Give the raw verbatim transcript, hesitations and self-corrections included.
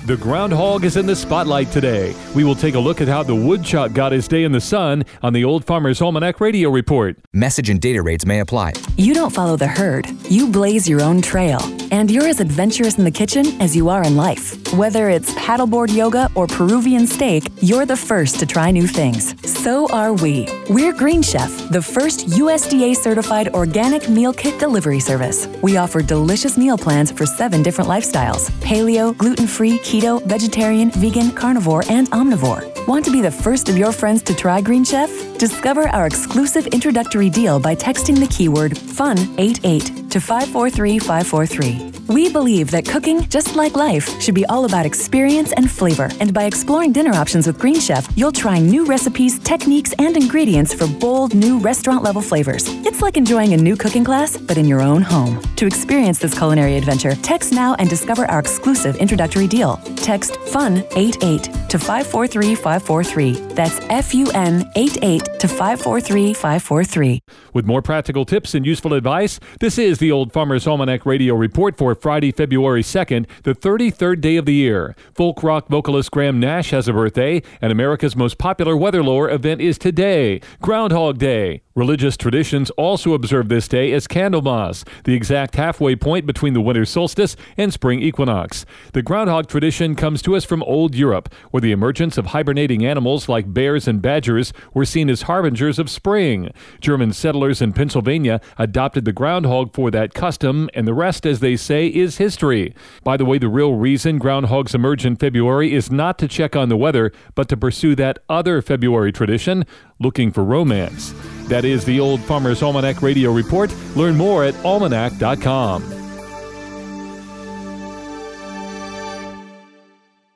The groundhog is in the spotlight today. We will take a look at how the woodchuck got his day in the sun on the Old Farmer's Almanac Radio Report. Message and data rates may apply. You don't follow the herd. You blaze your own trail. And you're as adventurous in the kitchen as you are in life. Whether it's paddleboard yoga or Peruvian steak, you're the first to try new things. So are we. We're Green Chef, the first U S D A-certified organic meal kit delivery service. We offer delicious meal plans for seven different lifestyles: paleo, gluten-free, keto, vegetarian, vegan, carnivore, and omnivore. Want to be the first of your friends to try Green Chef? Discover our exclusive introductory deal by texting the keyword FUN eighty-eight to five four three five four three. We believe that cooking, just like life, should be all about experience and flavor. And by exploring dinner options with Green Chef, you'll try new recipes, techniques, and ingredients for bold, new restaurant-level flavors. It's like enjoying a new cooking class, but in your own home. To experience this culinary adventure, text now and discover our exclusive introductory deal. Text FUN eighty-eight to five four three five four three. That's F U N eighty-eight to five four three five four three. With more practical tips and useful advice, this is the Old Farmer's Almanac Radio Report for Friday, February second, the thirty-third day of the year. Folk rock vocalist Graham Nash has a birthday, and America's most popular weather lore event is today, Groundhog Day. Religious traditions also observe this day as Candlemas, the exact halfway point between the winter solstice and spring equinox. The groundhog tradition comes to us from old Europe, where the emergence of hibernating animals like bears and badgers were seen as harbingers of spring. German settlers in Pennsylvania adopted the groundhog for that custom, and the rest, as they say, is history. By the way, the real reason groundhogs emerge in February is not to check on the weather, but to pursue that other February tradition, looking for romance. That is the Old Farmer's Almanac Radio Report. Learn more at almanac dot com.